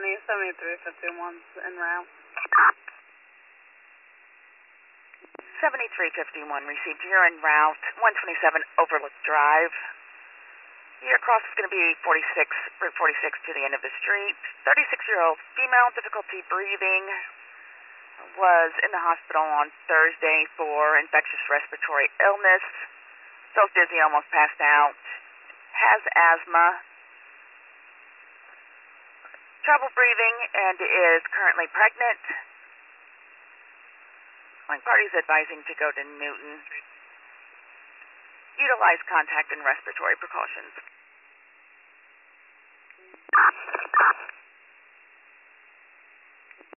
7351's en route. 7351 received. You're en route, 127 Overlook Drive. Your cross is going to be Route 46 to the end of the street. 36-year-old female, difficulty breathing, was in the hospital on Thursday for infectious respiratory illness. Feels dizzy, almost passed out. Has asthma. Trouble breathing and is currently pregnant. Flying party is advising to go to Newton. Utilize contact and respiratory precautions.